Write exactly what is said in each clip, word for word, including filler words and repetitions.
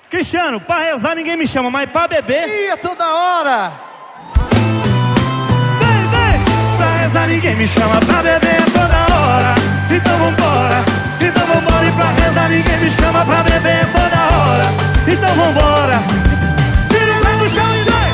Cristiano, pra rezar ninguém me chama, mas pra beber... Ia toda hora! Vem, vem! Pra rezar ninguém me chama, pra beber toda hora. Então vambora, então vambora. E pra rezar ninguém me chama, pra beber toda hora. Então vambora. Tira o pé do chão e vem!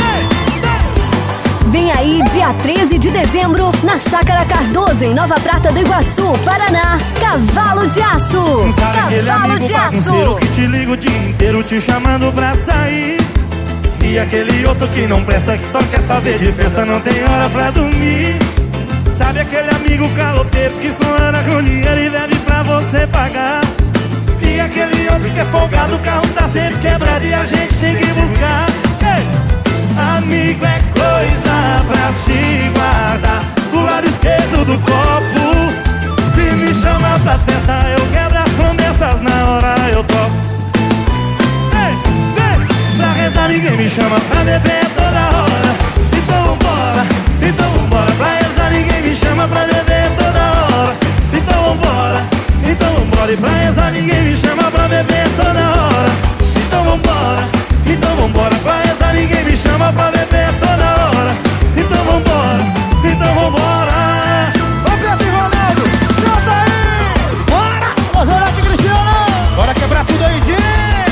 Vem aí, dia treze de dezembro, na Chácara Cardoso, em Nova Prata do Iguaçu, Paraná. Cavalo de Aço. Sabe aquele Cavalo amigo de bagunceiro Aço. que te liga o dia inteiro te chamando pra sair? E aquele outro que não presta, que só quer saber de festa, não tem hora pra dormir. Sabe aquele amigo caloteiro que só anda com dinheiro e bebe pra você pagar? E aquele outro que é folgado, o carro tá sempre quebrado e a gente tem que buscar. Ei! Amigo é coisa pra se guardar do lado esquerdo do copo. Se me chama pra festa, eu quebro as promessas, na hora eu toco. Ei, vem! Pra rezar ninguém me chama, pra beber toda hora. Então vambora, então vambora. Pra rezar ninguém me chama, pra beber toda hora. Então vambora, então vambora. E pra rezar ninguém me chama, pra beber toda hora. Então vambora, então vambora. Pra rezar ninguém me chama, pra beber toda hora. Então vambora, então vambora. Ô Pedro e Ronaldo, canta aí! Bora! Vamos orar aqui, Cristiano! Bora quebrar tudo aí, gente!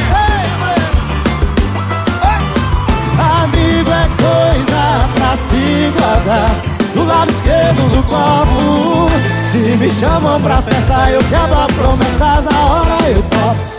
Amigo é coisa pra se guardar do lado esquerdo do copo. Se me chamam pra festa, eu quebro as promessas, na hora eu topo.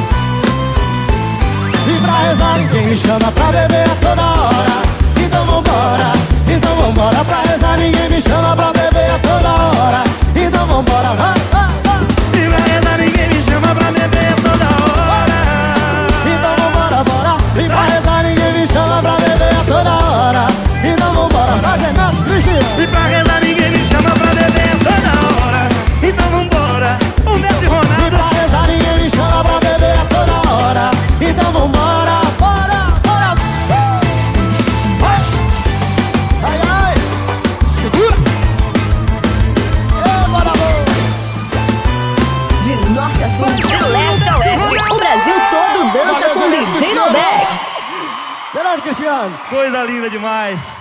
E pra rezar ninguém me chama, pra beber a toda hora. Então vambora, então vambora. Pra rezar ninguém me chama, pra beber a toda hora. Então vambora, vai, vai, vai. E pra rezar ninguém me chama, pra beber toda hora. Então vambora, bora. E pra rezar ninguém me chama, pra beber a toda hora. Então vambora, faz Renato, Cristiano. E pra rezar ninguém me chama, pra beber toda hora. Então vambora, o Mestre E Ronaldo. pra rezar ninguém me chama, pra beber a toda hora. Então vambora, bora, bora. Vai. Ai, ai. Segura. E bora, bora. De norte a sul, de leste a oeste, o Brasil todo dança com D J Novek. Será, Cristiano? Coisa linda demais.